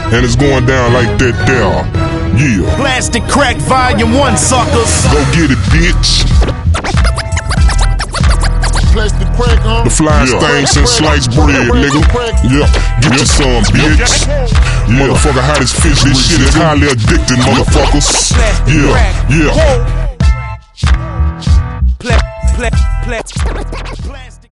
And it's going down like that there. Yeah. Plastic Crack Volume 1, suckers. Go get it, bitch. Plastic crack, huh? The flyest thing since sliced bread, nigga. Yeah, get your some, bitch. Motherfucker, hot as fish. This shit is highly addicted, motherfuckers. Yeah, yeah. Plastic.